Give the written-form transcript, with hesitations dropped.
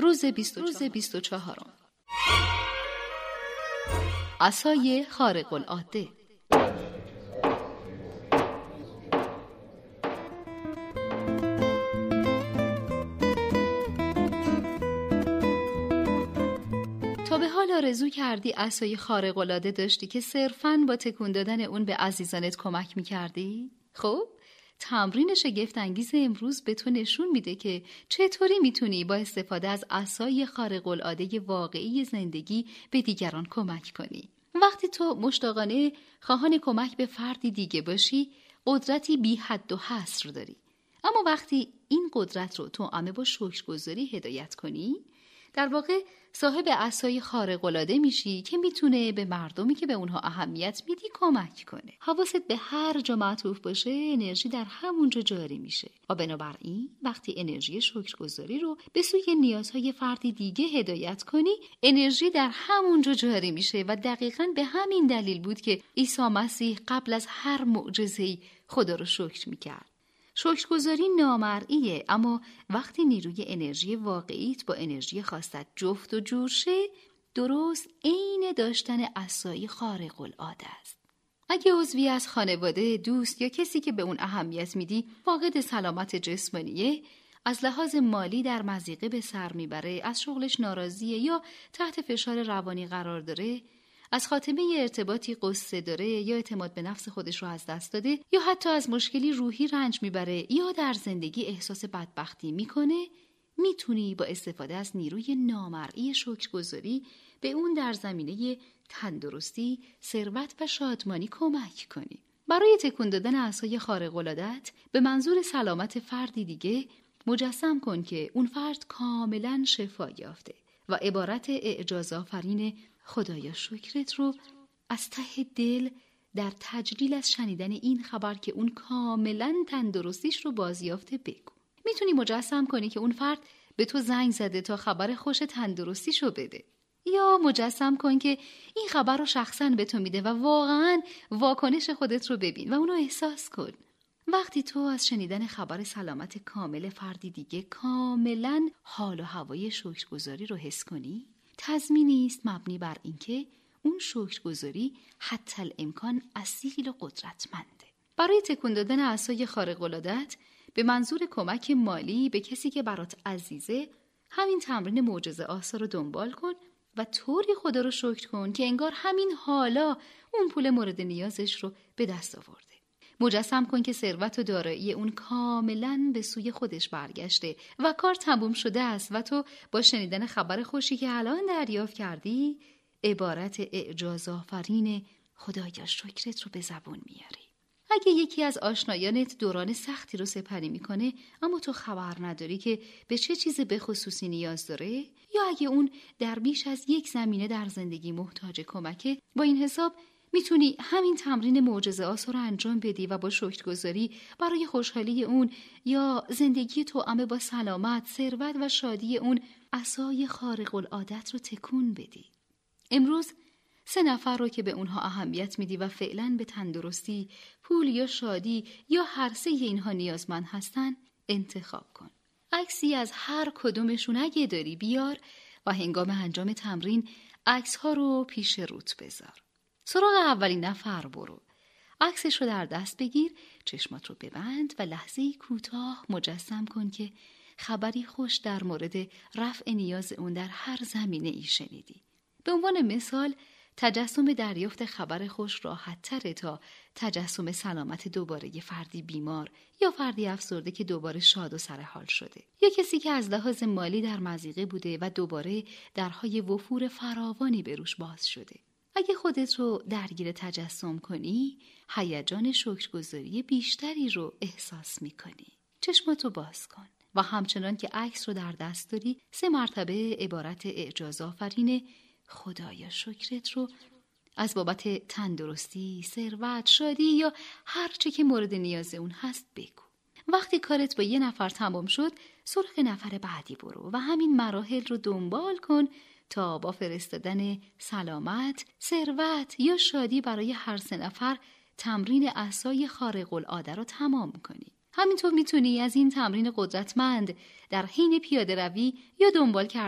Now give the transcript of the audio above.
روز 24 عصای خارق العاده. تا به حال آرزو کردی عصای خارق العاده داشتی که صرفاً با تکون دادن اون به عزیزانت کمک می‌کردی؟ خب تمرین شگفت انگیز امروز به تو نشون میده که چطوری میتونی با استفاده از عصای خارق العاده واقعی زندگی به دیگران کمک کنی. وقتی تو مشتاقانه خواهان کمک به فردی دیگه باشی، قدرتی بی حد و حصر داری. اما وقتی این قدرت رو توأم با شکرگزاری هدایت کنی، در واقع صاحب عصای خارق العاده میشی که میتونه به مردمی که به اونها اهمیت میدی کمک کنه. حواست به هر جا معطوف باشه، انرژی در همونجا جاری میشه. و بنابراین وقتی انرژی شکرگزاری رو به سوی نیازهای فردی دیگه هدایت کنی، انرژی در همونجا جاری میشه و دقیقاً به همین دلیل بود که عیسی مسیح قبل از هر معجزه‌ای خدا رو شکر میکرد. شکرگزاری نامرئیه، اما وقتی نیروی انرژی واقعیت با انرژی خواستت جفت و جور شه، درست عین داشتن عصای خارق العاده است. اگه عضوی از خانواده، دوست یا کسی که به اون اهمیت میدی فاقد سلامت جسمانیه، از لحاظ مالی در مضیقه به سر میبره، از شغلش ناراضیه یا تحت فشار روانی قرار داره، از خاتمه ارتباطی قصه داره یا اعتماد به نفس خودش رو از دست داده یا حتی از مشکلی روحی رنج میبره یا در زندگی احساس بدبختی میکنه، میتونی با استفاده از نیروی نامرئی شکرگزاری به اون در زمینه تندرستی، ثروت و شادمانی کمک کنی. برای تکون دادن عصای خارق العاده‌ات به منظور سلامت فردی دیگه، مجسم کن که اون فرد کاملا شفا یافته و عبارت اعجازآفرین خدایا شکرت رو از ته دل در تجلیل از شنیدن این خبر که اون کاملا تندرستیش رو بازیافته بگو. میتونی مجسم کنی که اون فرد به تو زنگ زده تا خبر خوش تندرستیش رو بده، یا مجسم کن که این خبر رو شخصا به تو میده و واقعا واکنش خودت رو ببین و اونو احساس کن. وقتی تو از شنیدن خبر سلامت کامل فردی دیگه کاملا حال و هوای شکرگزاری رو حس کنی، تضمینی است مبنی بر اینکه اون شکرگزاری حتی الامکان اصیل و قدرتمنده. برای تکون دادن عصای خارق العاده‌ات به منظور کمک مالی به کسی که برات عزیزه، همین تمرین معجزه آسا رو دنبال کن و طوری خدا رو شکر کن که انگار همین حالا اون پول مورد نیازش رو به دست آورده. مجسم کن که ثروت و دارایی اون کاملاً به سوی خودش برگشته و کار تموم شده است و تو با شنیدن خبر خوشی که الان دریافت کردی، عبارت اعجازآفرین خدایا شکرت رو به زبون میاری. اگه یکی از آشنایانت دوران سختی رو سپری میکنه اما تو خبر نداری که به چه چیز به خصوصی نیاز داره، یا اگه اون در بیش از یک زمینه در زندگی محتاج کمکه، با این حساب میتونی همین تمرین معجزه آسا رو انجام بدی و با شکرگزاری برای خوشحالی اون یا زندگی توأم با سلامت، ثروت و شادی اون عصای خارق العادت رو تکون بدی. امروز 3 نفر رو که به اونها اهمیت میدی و فعلاً به تندرستی، پول یا شادی یا هر 3 اینها نیازمند هستن انتخاب کن. عکسی از هر کدومشون اگه داری بیار و هنگام انجام تمرین عکس‌ها رو پیش روت بذار. سراغ اولین نفر برو. عکسش رو در دست بگیر، چشمات رو ببند و لحظه‌ای کوتاه مجسم کن که خبری خوش در مورد رفع نیاز اون در هر زمینه ای شنیدی. به عنوان مثال، تجسم دریافت خبر خوش راحت تره تا تجسم سلامت دوباره یه فردی بیمار یا فردی افسرده که دوباره شاد و سرحال شده، یا کسی که از لحاظ مالی در مضیقه بوده و دوباره درهای وفور فراوانی به روش باز شده. اگه خودت رو درگیر تجسم کنی، هیجان شکرگزاری بیشتری رو احساس میکنی. چشماتو باز کن و همچنان که عکس رو در دست داری 3 مرتبه عبارت اعجازآفرین خدایا شکرت رو از بابت تندرستی، ثروت، شادی یا هر چه که مورد نیاز اون هست بگو. وقتی کارت با 1 نفر تمام شد، سراغ نفر بعدی برو و همین مراحل رو دنبال کن تا با فرستادن سلامت، ثروت یا شادی برای هر 3 نفر تمرین عصای خارق العاده رو تمام کنی. همینطور میتونی از این تمرین قدرتمند در حین پیاده روی یا دنبال کردن